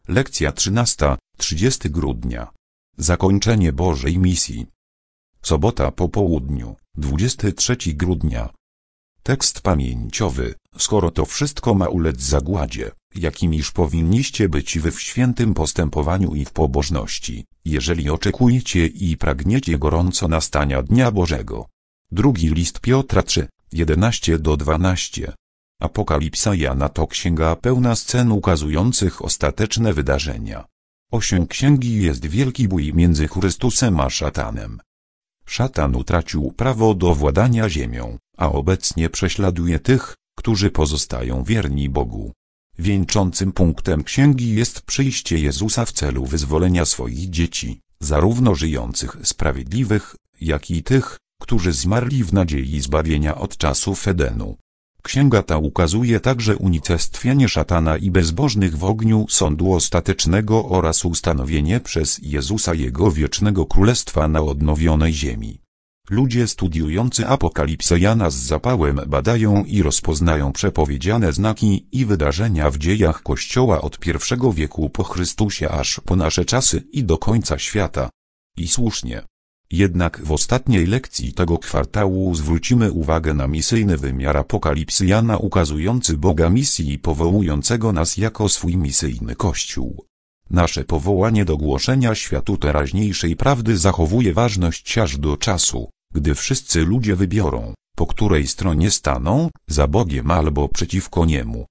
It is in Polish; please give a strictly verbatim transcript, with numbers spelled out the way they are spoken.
Lekcja trzynasta, trzydziestego grudnia. Zakończenie Bożej misji. Sobota po południu, dwudziestego trzeciego grudnia. Tekst pamięciowy. Skoro to wszystko ma ulec zagładzie, jakimiż powinniście być wy w świętym postępowaniu i w pobożności, jeżeli oczekujecie i pragniecie gorąco nastania Dnia Bożego. Drugi list Piotra trzy, jedenaście do dwunastu. Apokalipsa Jana to księga pełna scen ukazujących ostateczne wydarzenia. Osią księgi jest wielki bój między Chrystusem a szatanem. Szatan utracił prawo do władania ziemią, a obecnie prześladuje tych, którzy pozostają wierni Bogu. Wieńczącym punktem księgi jest przyjście Jezusa w celu wyzwolenia swoich dzieci, zarówno żyjących sprawiedliwych, jak i tych, którzy zmarli w nadziei zbawienia od czasów Edenu. Księga ta ukazuje także unicestwienie szatana i bezbożnych w ogniu sądu ostatecznego oraz ustanowienie przez Jezusa Jego wiecznego królestwa na odnowionej ziemi. Ludzie studiujący Apokalipsę Jana z zapałem badają i rozpoznają przepowiedziane znaki i wydarzenia w dziejach Kościoła od pierwszego wieku po Chrystusie aż po nasze czasy i do końca świata. I słusznie. Jednak w ostatniej lekcji tego kwartału zwrócimy uwagę na misyjny wymiar Apokalipsy Jana ukazujący Boga misji i powołującego nas jako swój misyjny Kościół. Nasze powołanie do głoszenia światu teraźniejszej prawdy zachowuje ważność aż do czasu, gdy wszyscy ludzie wybiorą, po której stronie staną, za Bogiem albo przeciwko Niemu.